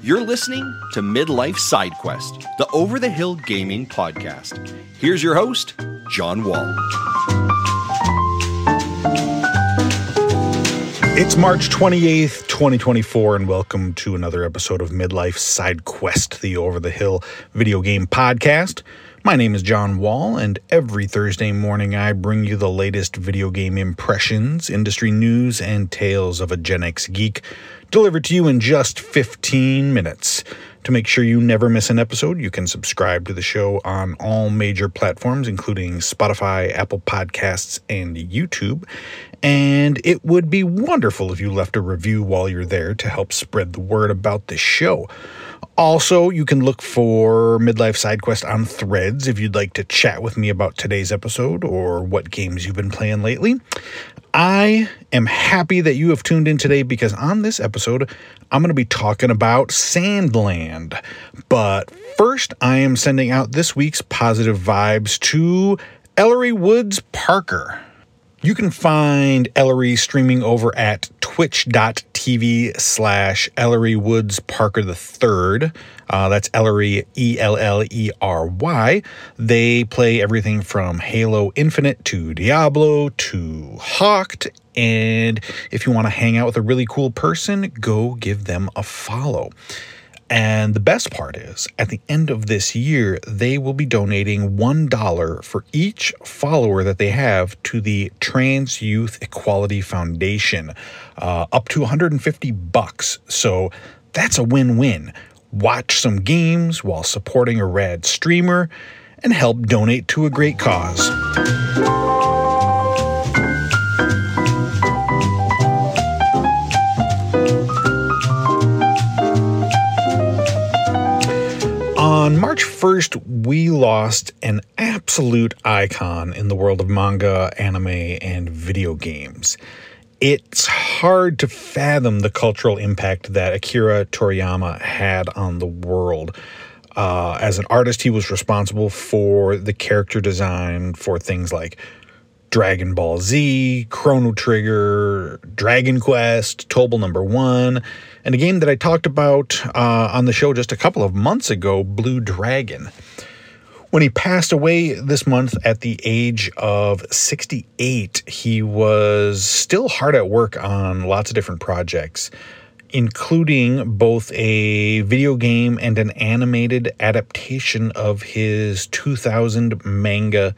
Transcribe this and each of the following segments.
You're listening to Midlife Side Quest, the Over the Hill Gaming Podcast. Here's your host, John Wall. It's March 28th, 2024, and welcome to another episode of Midlife Side Quest, the Over the Hill video game podcast. My name is John Wall, and every Thursday morning I bring you the latest video game impressions, industry news, and tales of a Gen X geek, delivered to you in just 15 minutes. To make sure you never miss an episode, you can subscribe to the show on all major platforms, including Spotify, Apple Podcasts, and YouTube. And it would be wonderful if you left a review while you're there to help spread the word about the show. Also, you can look for Midlife Side Quest on Threads if you'd like to chat with me about today's episode or what games you've been playing lately. I am happy that you have tuned in today because on this episode, I'm going to be talking about Sandland. But first, I am sending out this week's positive vibes to Ellery Woods Parker. You can find Ellery streaming over at twitch.tv/Ellery Woods Parker III. That's Ellery, Ellery. They play everything from Halo Infinite to Diablo to Hawked. And if you want to hang out with a really cool person, go give them a follow. And the best part is, at the end of this year, they will be donating $1 for each follower that they have to the Trans Youth Equality Foundation, up to $150. So that's a win-win. Watch some games while supporting a rad streamer and help donate to a great cause. On March 1st, we lost an absolute icon in the world of manga, anime, and video games. It's hard to fathom the cultural impact that Akira Toriyama had on the world. As an artist, he was responsible for the character design for things like Dragon Ball Z, Chrono Trigger, Dragon Quest, Tobal No. 1, and a game that I talked about on the show just a couple of months ago, Blue Dragon. When he passed away this month at the age of 68, he was still hard at work on lots of different projects, including both a video game and an animated adaptation of his 2000 manga,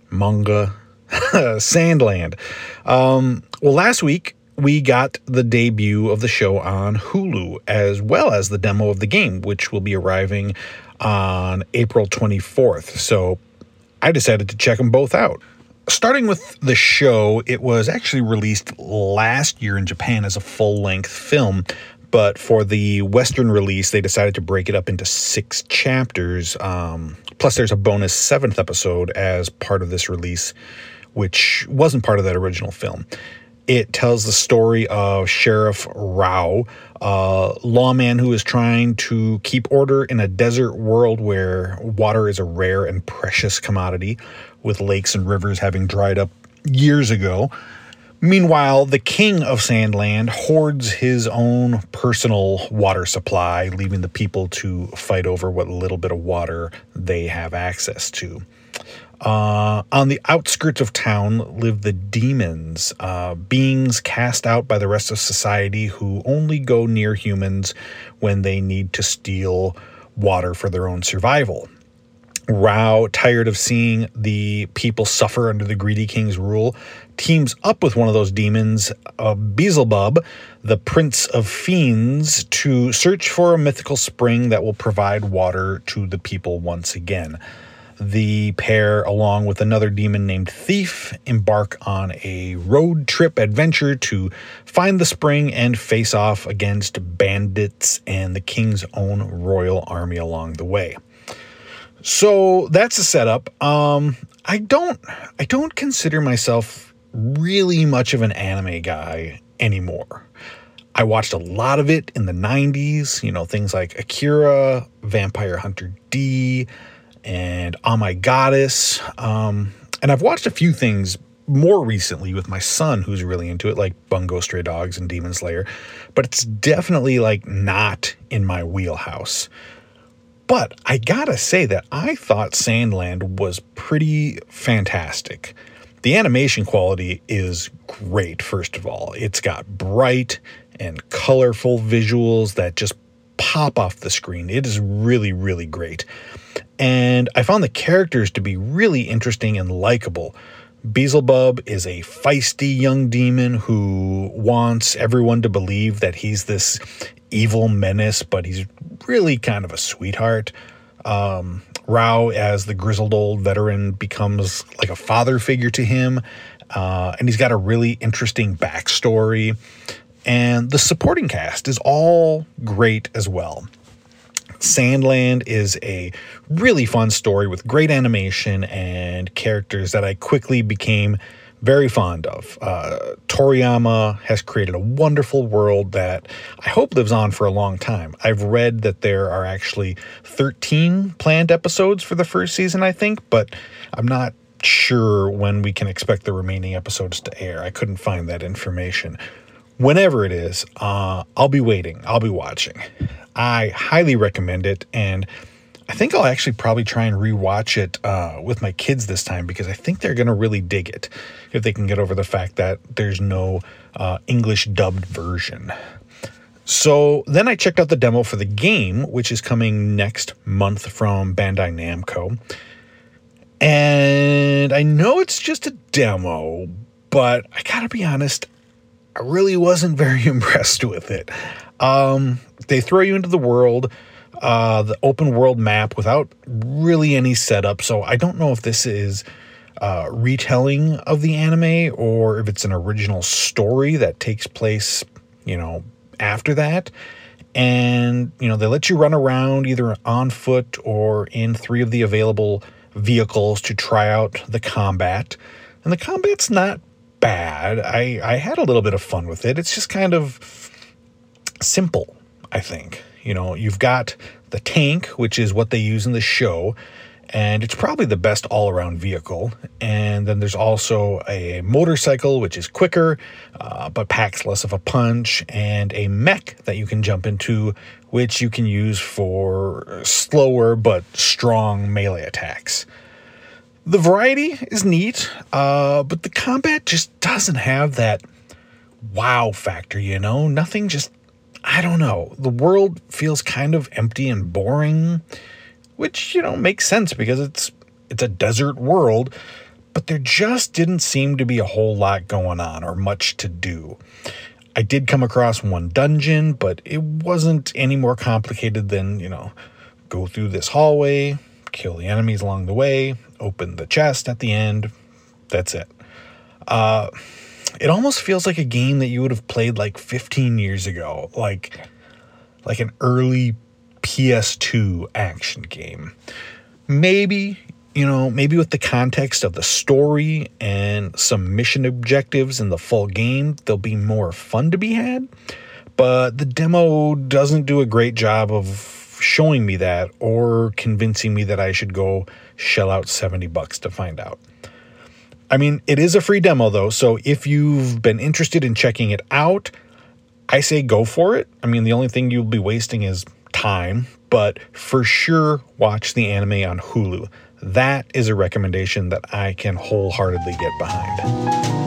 Sandland. Well, last week, we got the debut of the show on Hulu, as well as the demo of the game, which will be arriving on April 24th. So I decided to check them both out. Starting with the show, it was actually released last year in Japan as a full-length film, but for the Western release, they decided to break it up into 6 chapters. Plus, there's a bonus 7th episode as part of this release, which wasn't part of that original film. It tells the story of Sheriff Rao, a lawman who is trying to keep order in a desert world where water is a rare and precious commodity, with lakes and rivers having dried up years ago. Meanwhile, the king of Sandland hoards his own personal water supply, leaving the people to fight over what little bit of water they have access to. On the outskirts of town live the demons, beings cast out by the rest of society who only go near humans when they need to steal water for their own survival. Rao, tired of seeing the people suffer under the greedy king's rule, teams up with one of those demons, Beelzebub, the prince of fiends, to search for a mythical spring that will provide water to the people once again. The pair, along with another demon named Thief, embark on a road trip adventure to find the spring and face off against bandits and the king's own royal army along the way. So that's the setup. I don't consider myself really much of an anime guy anymore. I watched a lot of it in the 90s, things like Akira, Vampire Hunter D, and Oh My Goddess. And I've watched a few things more recently with my son, who's really into it, like Bungo Stray Dogs and Demon Slayer. But it's definitely like not in my wheelhouse. But I gotta say that I thought Sandland was pretty fantastic. The animation quality is great, first of all. It's got bright and colorful visuals that just pop off the screen. It is really, really great. And I found the characters to be really interesting and likable. Beelzebub is a feisty young demon who wants everyone to believe that he's this evil menace, but he's really kind of a sweetheart. Rao, as the grizzled old veteran, becomes like a father figure to him, and he's got a really interesting backstory. And the supporting cast is all great as well. Sandland is a really fun story with great animation and characters that I quickly became very fond of. Toriyama has created a wonderful world that I hope lives on for a long time. I've read that there are actually 13 planned episodes for the first season, I think, but I'm not sure when we can expect the remaining episodes to air. I couldn't find that information. Whenever it is, I'll be waiting. I'll be watching. I highly recommend it, and I think I'll actually probably try and rewatch it with my kids this time, because I think they're going to really dig it if they can get over the fact that there's no English dubbed version. So then I checked out the demo for the game, which is coming next month from Bandai Namco. And I know it's just a demo, but I gotta be honest, I really wasn't very impressed with it. They throw you into the world, the open world map without really any setup. So I don't know if this is retelling of the anime or if it's an original story that takes place, after that. And, they let you run around either on foot or in 3 of the available vehicles to try out the combat. And the combat's not bad. I had a little bit of fun with it. It's just kind of simple, I think. You've got the tank, which is what they use in the show, and it's probably the best all-around vehicle. And then there's also a motorcycle, which is quicker, but packs less of a punch, and a mech that you can jump into, which you can use for slower but strong melee attacks. The variety is neat, but the combat just doesn't have that wow factor, Nothing just, I don't know. The world feels kind of empty and boring, which, makes sense because it's a desert world, but there just didn't seem to be a whole lot going on or much to do. I did come across one dungeon, but it wasn't any more complicated than, go through this hallway, kill the enemies along the way, open the chest at the end. That's it. It almost feels like a game that you would have played like 15 years ago, like an early PS2 action game. Maybe with the context of the story and some mission objectives in the full game, there'll be more fun to be had. But the demo doesn't do a great job of showing me that or convincing me that I should go shell out $70 to find out. I mean, it is a free demo though, so if you've been interested in checking it out, I say go for it. I mean, the only thing you'll be wasting is time, but for sure watch the anime on Hulu. That is a recommendation that I can wholeheartedly get behind.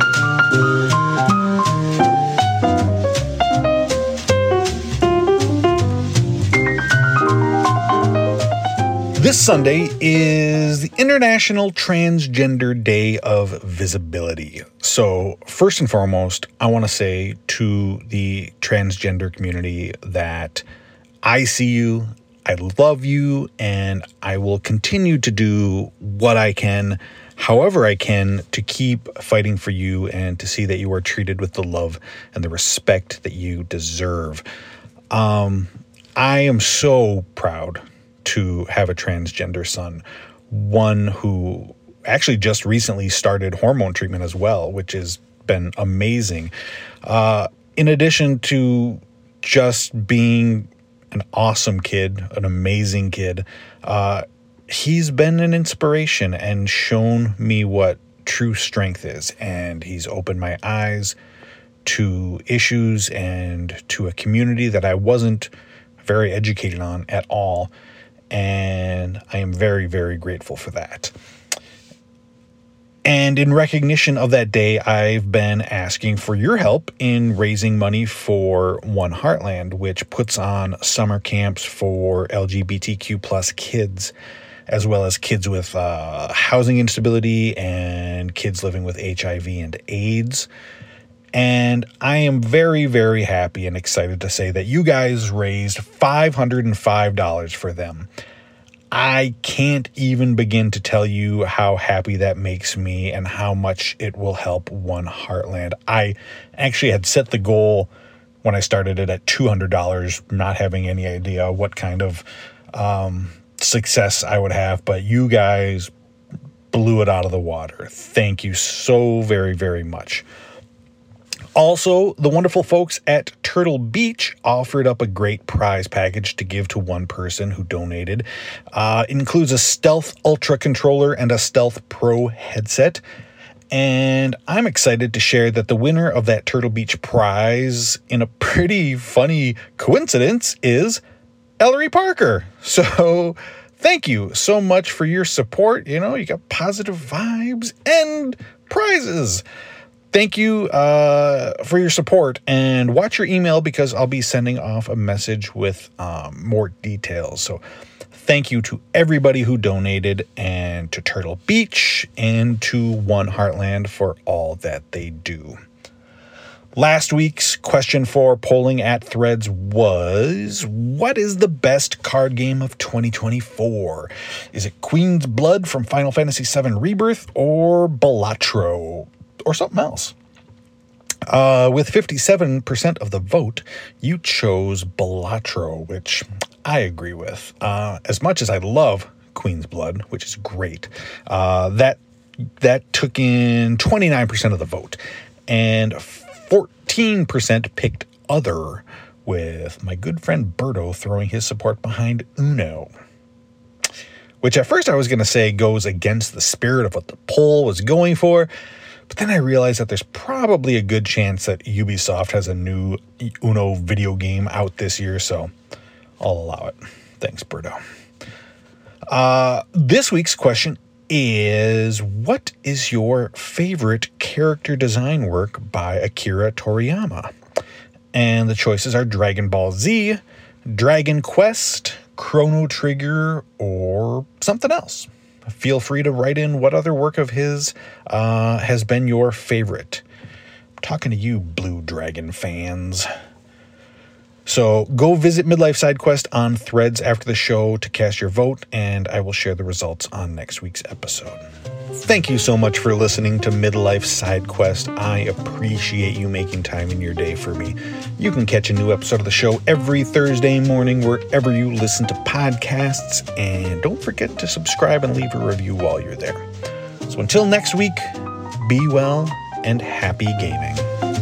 This Sunday is the International Transgender Day of Visibility. So first and foremost, I want to say to the transgender community that I see you, I love you, and I will continue to do what I can, however I can, to keep fighting for you and to see that you are treated with the love and the respect that you deserve. I am so proud to have a transgender son, one who actually just recently started hormone treatment as well, which has been amazing. In addition to just being an awesome kid, an amazing kid, he's been an inspiration and shown me what true strength is. And he's opened my eyes to issues and to a community that I wasn't very educated on at all. And I am very, very grateful for that. And in recognition of that day, I've been asking for your help in raising money for One Heartland, which puts on summer camps for LGBTQ plus kids, as well as kids with housing instability and kids living with HIV and AIDS. And I am very, very happy and excited to say that you guys raised $505 for them. I can't even begin to tell you how happy that makes me and how much it will help One Heartland. I actually had set the goal when I started it at $200, not having any idea what kind of success I would have, but you guys blew it out of the water. Thank you so very, very much. Also, the wonderful folks at Turtle Beach offered up a great prize package to give to one person who donated. It includes a Stealth Ultra controller and a Stealth Pro headset. And I'm excited to share that the winner of that Turtle Beach prize, in a pretty funny coincidence, is Ellery Parker. So thank you so much for your support. You know, you got positive vibes and prizes. Thank you for your support, and watch your email because I'll be sending off a message with more details. So thank you to everybody who donated, and to Turtle Beach and to One Heartland for all that they do. Last week's question for polling at Threads was, what is the best card game of 2024? Is it Queen's Blood from Final Fantasy VII Rebirth or Balatro? Or something else. With 57% of the vote, you chose Balatro, which I agree with. As much as I love Queen's Blood, which is great, that took in 29% of the vote. And 14% picked Other, with my good friend Berto throwing his support behind Uno. Which at first I was going to say goes against the spirit of what the poll was going for. But then I realized that there's probably a good chance that Ubisoft has a new Uno video game out this year, so I'll allow it. Thanks, Berto. This week's question is, what is your favorite character design work by Akira Toriyama? And the choices are Dragon Ball Z, Dragon Quest, Chrono Trigger, or something else. Feel free to write in what other work of his has been your favorite. I'm talking to you, Blue Dragon fans. So go visit Midlife Side Quest on Threads after the show to cast your vote, and I will share the results on next week's episode. Thank you so much for listening to Midlife Side Quest. I appreciate you making time in your day for me. You can catch a new episode of the show every Thursday morning wherever you listen to podcasts, and don't forget to subscribe and leave a review while you're there. So until next week, be well and happy gaming.